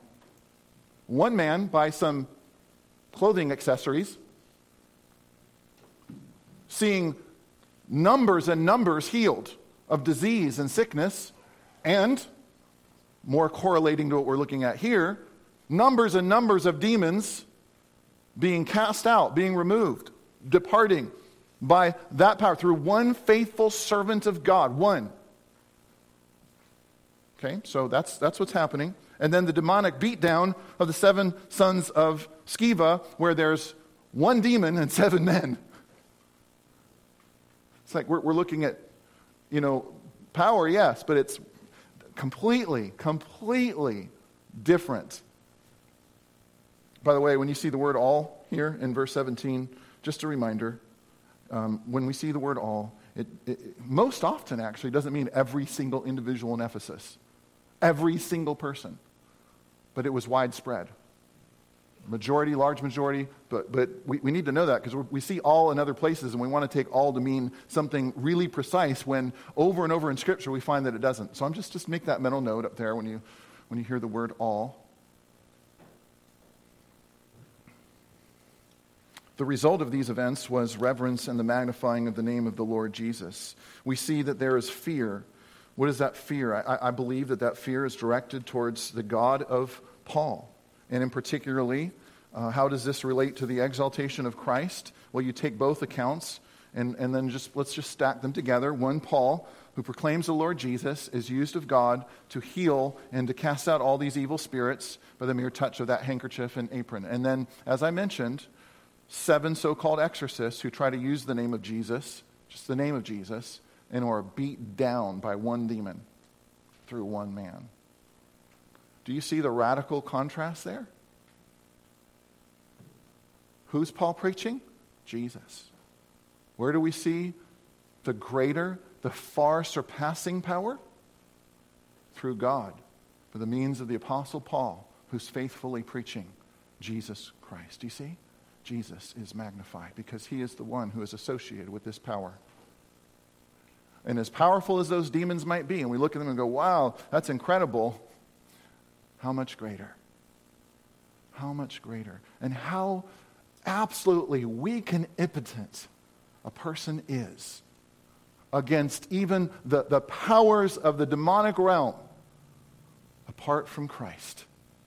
[SPEAKER 1] by some clothing accessories, seeing numbers and numbers healed of disease and sickness, and, more correlating to what we're looking at here, numbers and numbers of demons being cast out, being removed, departing by that power through one faithful servant of God. One. Okay, so that's what's happening. And then the demonic beatdown of the 7 sons of Sceva, where there's one demon and 7 men. It's like we're looking at, power, yes, but it's completely different. By the way, when you see the word all here in verse 17, just a reminder, when we see the word all, it most often actually doesn't mean every single individual in Ephesus, every single person, but it was widespread. Majority, large majority, but we need to know that because we see all in other places and we want to take all to mean something really precise when over and over in Scripture we find that it doesn't. So I'm just make that mental note up there when you hear the word all. The result of these events was reverence and the magnifying of the name of the Lord Jesus. We see that there is fear. What is that fear? I believe that fear is directed towards the God of Paul. And in particularly, how does this relate to the exaltation of Christ? Well, you take both accounts and then let's just stack them together. One, Paul, who proclaims the Lord Jesus, is used of God to heal and to cast out all these evil spirits by the mere touch of that handkerchief and apron. And then, as I mentioned, 7 so-called exorcists who try to use the name of Jesus, just the name of Jesus, and are beat down by one demon through one man. Do you see the radical contrast there? Who's Paul preaching? Jesus. Where do we see the greater, the far surpassing power? Through God, for the means of the Apostle Paul, who's faithfully preaching Jesus Christ. Do you see? Jesus is magnified because he is the one who is associated with this power. And as powerful as those demons might be, and we look at them and go, wow, that's incredible, how much greater? How much greater? And how absolutely weak and impotent a person is against even the powers of the demonic realm apart from Christ.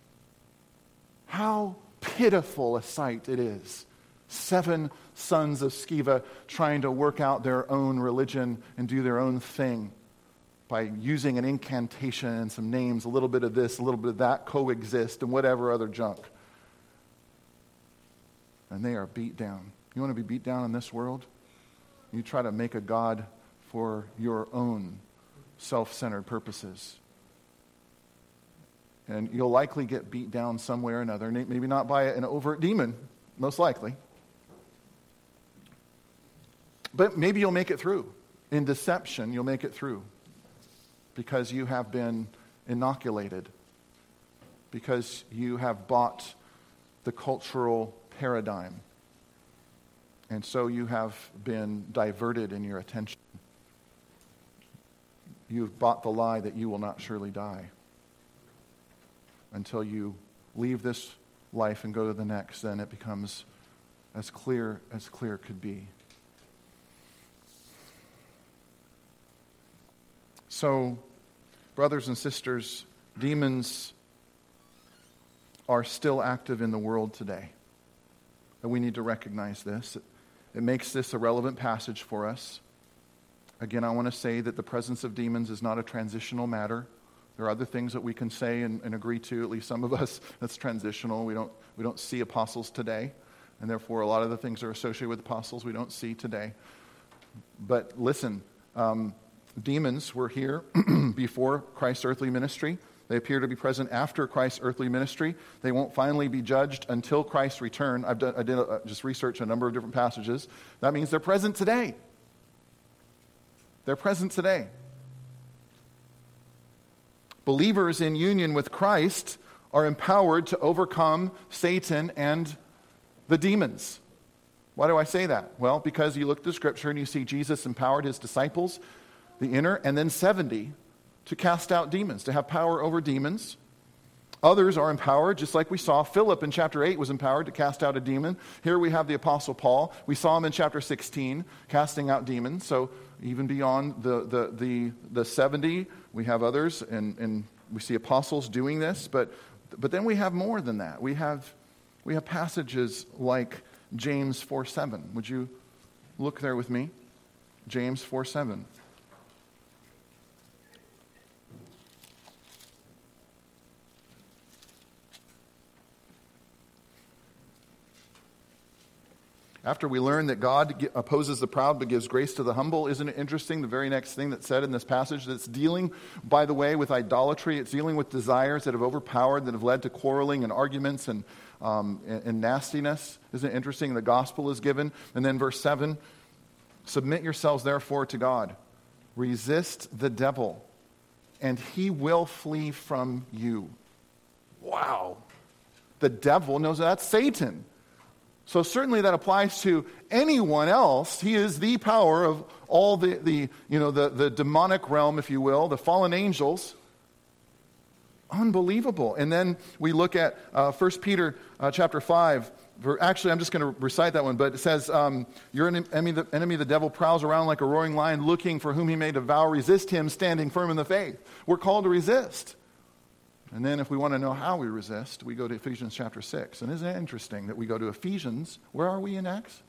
[SPEAKER 1] How pitiful a sight it is. 7 sons of Sceva trying to work out their own religion and do their own thing by using an incantation and some names, a little bit of this, a little bit of that, coexist, and whatever other junk. And they are beat down. You want to be beat down in this world? You try to make a god for your own self-centered purposes. And you'll likely get beat down some way or another, maybe not by an overt demon, most likely. But maybe you'll make it through. In deception, you'll make it through. Because you have been inoculated. Because you have bought the cultural paradigm. And so you have been diverted in your attention. You've bought the lie that you will not surely die. Until you leave this life and go to the next, then it becomes as clear could be. So, brothers and sisters, demons are still active in the world today. And we need to recognize this. It makes this a relevant passage for us. Again, I want to say that the presence of demons is not a transitional matter. There are other things that we can say and agree to, at least some of us, that's transitional. We don't see apostles today, and therefore a lot of the things that are associated with apostles we don't see today. But listen, demons were here before Christ's earthly ministry. They appear to be present after Christ's earthly ministry. They won't finally be judged until Christ's return. I did just research a number of different passages. That means they're present today. They're present today. Believers in union with Christ are empowered to overcome Satan and the demons. Why do I say that? Well, because you look at the Scripture and you see Jesus empowered his disciples, the inner, and then 70 to cast out demons, to have power over demons. Others are empowered, just like we saw. Philip in chapter 8 was empowered to cast out a demon. Here we have the Apostle Paul. We saw him in chapter 16 casting out demons. So even beyond the 70, we have others, and we see apostles doing this. But then we have more than that. We have passages like James 4:7. Would you look there with me? James 4:7. After we learn that God opposes the proud but gives grace to the humble, isn't it interesting the very next thing that's said in this passage that's dealing, by the way, with idolatry? It's dealing with desires that have overpowered, that have led to quarreling and arguments and nastiness. Isn't it interesting? The gospel is given. And then verse 7, submit yourselves therefore to God. Resist the devil, and he will flee from you. Wow. The devil knows that's Satan. So certainly that applies to anyone else. He is the power of all the demonic realm, if you will, the fallen angels. Unbelievable. And then we look at 1 Peter chapter 5. Actually, I'm just going to recite that one, but it says, your enemy, the devil, prowls around like a roaring lion looking for whom he may devour. Resist him, standing firm in the faith. We're called to resist. And then if we want to know how we resist, we go to Ephesians chapter 6. And isn't it interesting that we go to Ephesians? Where are we in Acts?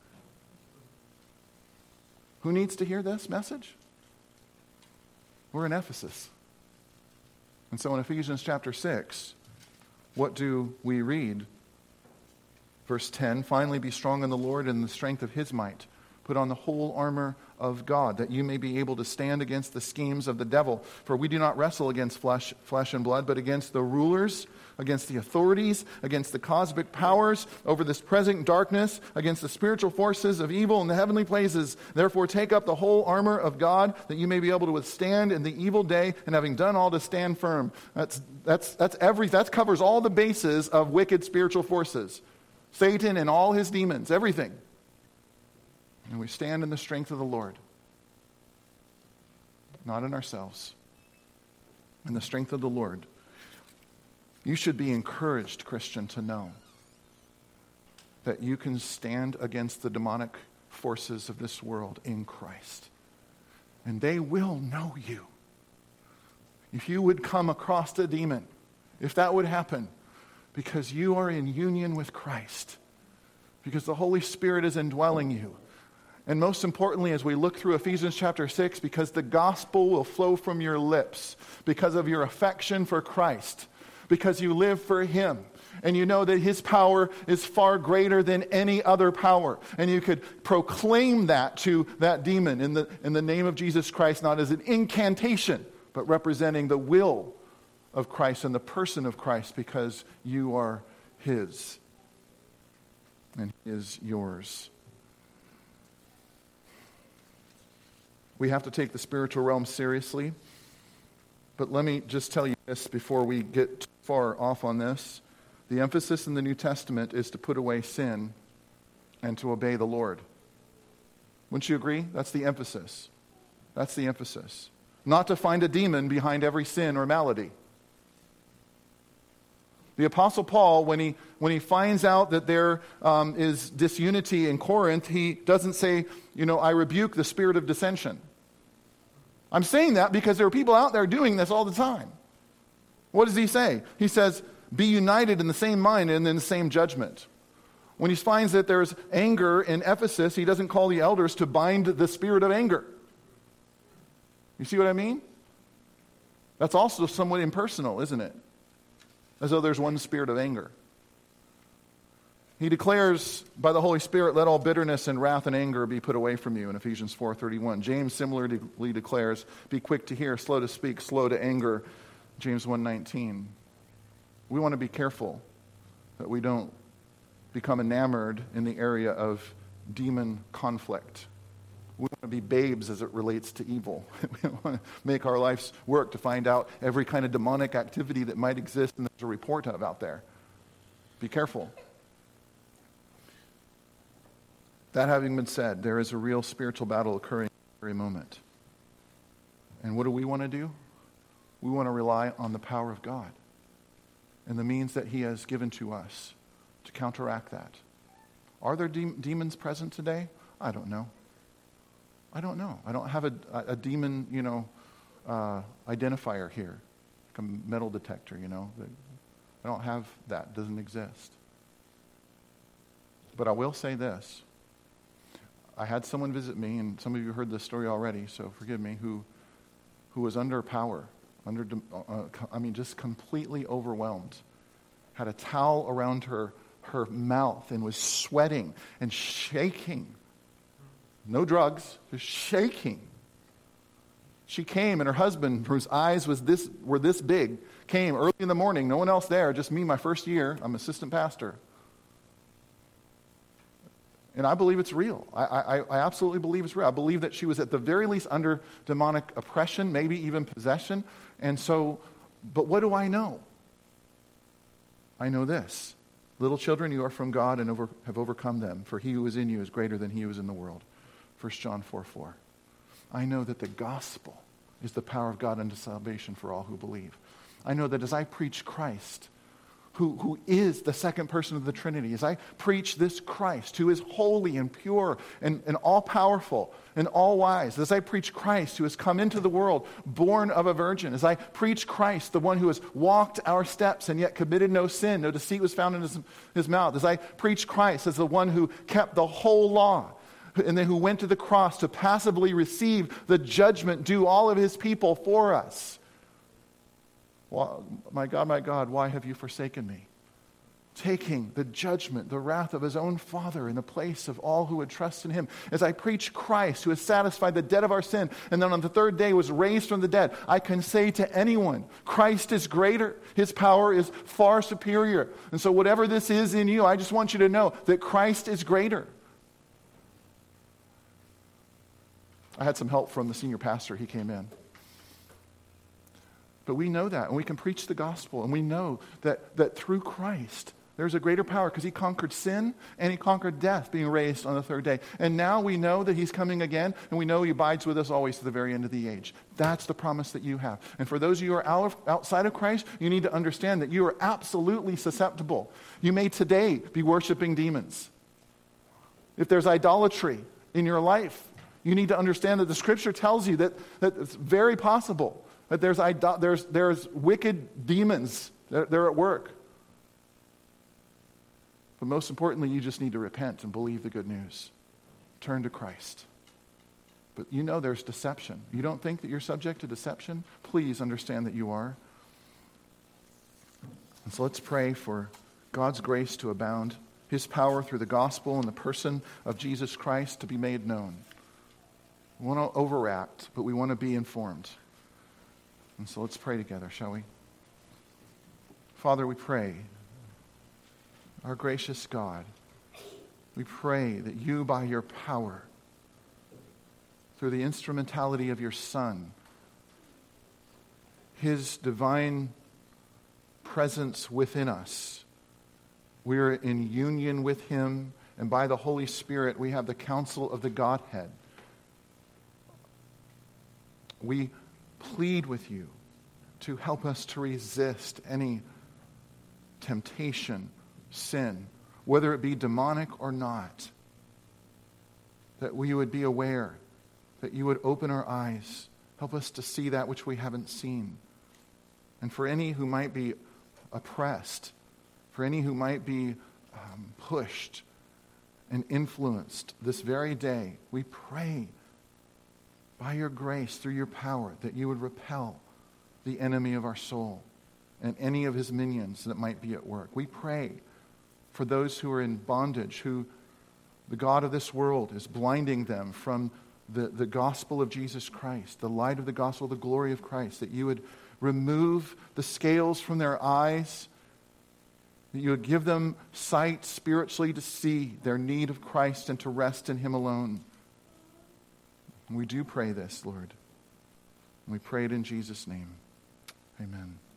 [SPEAKER 1] Who needs to hear this message? We're in Ephesus. And so in Ephesians chapter 6, what do we read? Verse 10, finally be strong in the Lord and the strength of his might. Put on the whole armor of God, that you may be able to stand against the schemes of the devil. For we do not wrestle against flesh and blood, but against the rulers, against the authorities, against the cosmic powers over this present darkness, against the spiritual forces of evil in the heavenly places. Therefore take up the whole armor of God, that you may be able to withstand in the evil day, and having done all, to stand firm. That covers all the bases of wicked spiritual forces. Satan and all his demons, everything. And we stand in the strength of the Lord, not in ourselves, in the strength of the Lord. You should be encouraged, Christian, to know that you can stand against the demonic forces of this world in Christ. And they will know you. If you would come across a demon, if that would happen, because you are in union with Christ, because the Holy Spirit is indwelling you. And most importantly, as we look through Ephesians chapter 6, because the gospel will flow from your lips, because of your affection for Christ, because you live for him, and you know that his power is far greater than any other power. And you could proclaim that to that demon in the name of Jesus Christ, not as an incantation, but representing the will of Christ and the person of Christ, because you are his and he is yours. We have to take the spiritual realm seriously. But let me just tell you this before we get too far off on this. The emphasis in the New Testament is to put away sin and to obey the Lord. Wouldn't you agree? That's the emphasis. That's the emphasis. Not to find a demon behind every sin or malady. The Apostle Paul, when he finds out that there is disunity in Corinth, he doesn't say, I rebuke the spirit of dissension. I'm saying that because there are people out there doing this all the time. What does he say? He says, be united in the same mind and in the same judgment. When he finds that there's anger in Ephesus, he doesn't call the elders to bind the spirit of anger. You see what I mean? That's also somewhat impersonal, isn't it? As though there's one spirit of anger. He declares by the Holy Spirit, let all bitterness and wrath and anger be put away from you in Ephesians 4:31. James similarly declares, be quick to hear, slow to speak, slow to anger, James 1:19. We want to be careful that we don't become enamored in the area of demon conflict. We want to be babes as it relates to evil. We want to make our lives work to find out every kind of demonic activity that might exist and there's a report of out there. Be careful. That having been said, there is a real spiritual battle occurring at every moment. And what do we want to do? We want to rely on the power of God and the means that he has given to us to counteract that. Are there demons present today? I don't know. I don't know. I don't have a demon, identifier here, like a metal detector, I don't have that. It doesn't exist. But I will say this. I had someone visit me, and some of you heard this story already, so forgive me, who was under power, just completely overwhelmed, had a towel around her her mouth and was sweating and shaking. No drugs, just shaking. She came, and her husband, whose eyes were this big, came early in the morning, no one else there, just me, my first year. I'm assistant pastor. And I believe it's real. I absolutely believe it's real. I believe that she was at the very least under demonic oppression, maybe even possession. And so, but what do I know? I know this. Little children, you are from God and have overcome them, for he who is in you is greater than he who is in the world. 1 John 4:4. I know that the gospel is the power of God unto salvation for all who believe. I know that as I preach Christ, who is the second person of the Trinity, as I preach this Christ, who is holy and pure and all-powerful and all-wise, as I preach Christ, who has come into the world, born of a virgin, as I preach Christ, the one who has walked our steps and yet committed no sin, no deceit was found in his mouth, as I preach Christ as the one who kept the whole law, and then who went to the cross to passively receive the judgment due all of his people for us. Well, my God, why have you forsaken me? Taking the judgment, the wrath of his own Father in the place of all who would trust in him. As I preach Christ, who has satisfied the debt of our sin, and then on the third day was raised from the dead, I can say to anyone, Christ is greater. His power is far superior. And so whatever this is in you, I just want you to know that Christ is greater. I had some help from the senior pastor. He came in. But we know that, and we can preach the gospel, and we know that through Christ, there's a greater power because he conquered sin and he conquered death, being raised on the third day. And now we know that he's coming again, and we know he abides with us always to the very end of the age. That's the promise that you have. And for those of you who are outside of Christ, you need to understand that you are absolutely susceptible. You may today be worshiping demons. If there's idolatry in your life, you need to understand that the Scripture tells you that it's very possible that there's wicked demons. They're at work. But most importantly, you just need to repent and believe the good news. Turn to Christ. But you know there's deception. You don't think that you're subject to deception? Please understand that you are. And so let's pray for God's grace to abound, his power through the gospel and the person of Jesus Christ to be made known. We want to overact, but we want to be informed. And so let's pray together, shall we? Father, we pray, our gracious God, we pray that you, by your power, through the instrumentality of your Son, his divine presence within us, we're in union with him, and by the Holy Spirit, we have the counsel of the Godhead. We plead with you to help us to resist any temptation, sin, whether it be demonic or not, that we would be aware, that you would open our eyes, help us to see that which we haven't seen. And for any who might be oppressed, for any who might be pushed and influenced this very day, we pray by your grace, through your power, that you would repel the enemy of our soul and any of his minions that might be at work. We pray for those who are in bondage, who the God of this world is blinding them from the gospel of Jesus Christ, the light of the gospel, the glory of Christ, that you would remove the scales from their eyes, that you would give them sight spiritually to see their need of Christ and to rest in him alone. And we do pray this, Lord. And we pray it in Jesus' name. Amen.